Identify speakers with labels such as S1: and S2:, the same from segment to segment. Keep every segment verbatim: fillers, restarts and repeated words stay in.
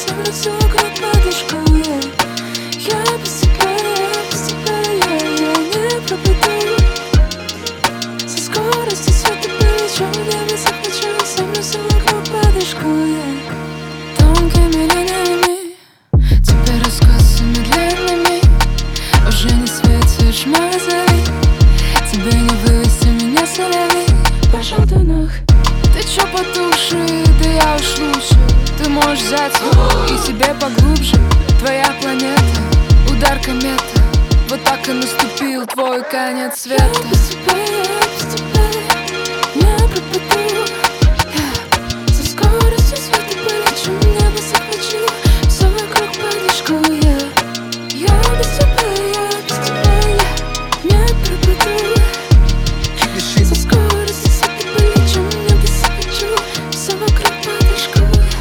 S1: землю все вокруг подушку, yeah. Я без тебя, я без тебя, я, я не пропаду. Со скоростью света полечу, в небо захвачу землю все вокруг подушку, yeah. Тонкими линиями тебе рассказами длинными уже не светишь мой зари. Тебе не вывести меня соловей по желтынах. Ты чё потуши, да я уж лучше. Ты можешь взять и себе поглубже. Твоя планета, удар комета. Вот так и наступил твой конец света. Я без тебя, я без тебя не пропаду. Со скоростью света полечу, небо захвачу, все вокруг подушку, yeah. Я без тебя, я без тебя, я не пропаду. Со скоростью света полечу, небо захвачу, все вокруг подушку.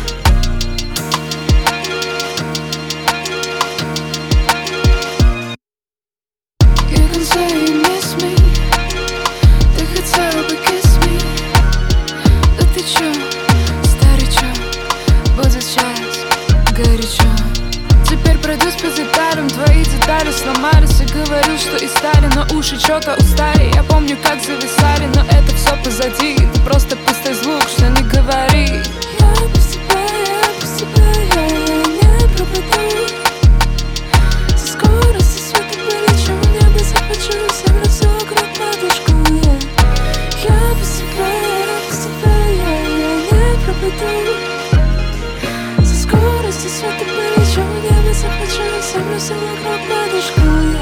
S1: You can say you miss me. Ты хотела бы kiss me. Да ты чё, старичок, будет сейчас горячо. Теперь пройдусь по деталям, твои детали сломались. И говорю, что и стали, но уши чё-то устали. Я помню, как зависали, но это все позади. Ты просто пустой звук, что не говори. Я без тебя, я без тебя, я, я не пропаду. Со скоростью света полечу, небо захвачу, землю все вокруг подушку, yeah. Я без тебя, я без тебя, я, я не пропаду. Со скоростью света полечу, небо захвачу, землю все вокруг подушку, yeah.